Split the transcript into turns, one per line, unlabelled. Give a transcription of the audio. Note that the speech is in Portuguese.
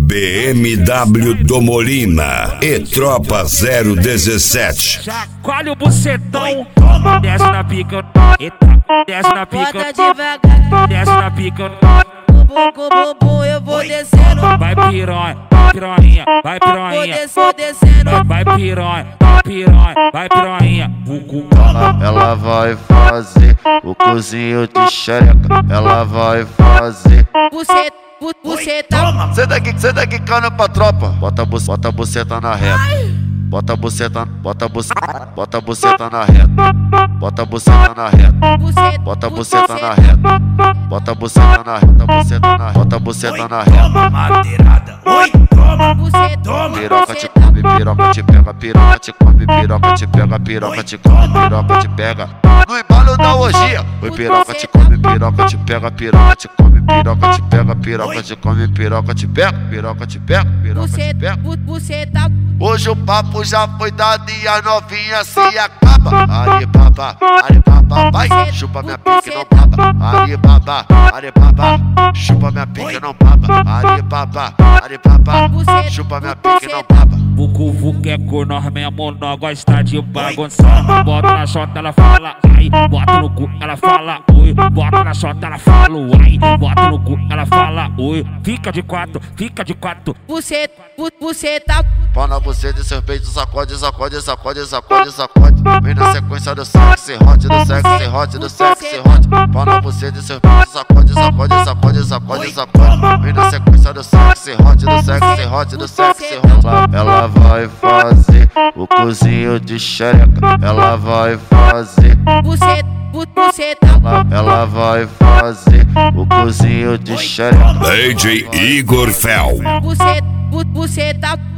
BMW do Molina e Tropa 017.
Chacoalha o bucetão, desce na pica, desce na pica,
bota devagar,
desce na pica.
bumbum, bumbum, eu vou descendo.
Vai piranha, piranha, vai piranha.
Vou descendo.
Vai piranha, piranha, vai piranha.
Ela vai fazer o cozinho de xereca. Ela vai fazer.
Buceta.
Senta aqui, cana pra tropa. Bota a buceta na reta. Bota a buceta na reta. Bota a buceta na reta. Bota a buceta na reta. Bota a buceta na reta. Bota a buceta na reta.
Madeirada, oi, toma.
Piroca te come, piroca te pega, piroca te come, piroca te pega, piroca te come, piroca te pega. No embalo da orgia. Oi, piroca te come, piroca te pega, piroca te come, piroca te pega, piroca te come, piroca te pega, piroca te pega, piroca te pega.
Buceta.
Hoje o papo já foi dado e a novinha se acaba. Alibaba, vai, chupa minha pique não baba. Alibaba, chupa minha pique não baba. Alibaba, chupa minha pique não baba.
Vucu é com nós mesmo, nós gosta de bagunçar. Bota na chota, ela fala ai. Bota no cu, ela fala oi. Bota na chota, ela fala ai. Bota no cu, ela fala oi. Fica de quatro.
Buceta.
Pau na buceta e seus peitos sacode. Vem na sequência do sexy hot, do sexy hot. Pau na buceta e seus peitos sacode. Vem na sequência do sexy hot, do sexy hot. Ela vai fazer o cozinho de xereca. Ela vai fazer.
Buceta.
Ela vai fazer o cozinho de xereca.
DJ Igor Fel.
Buceta.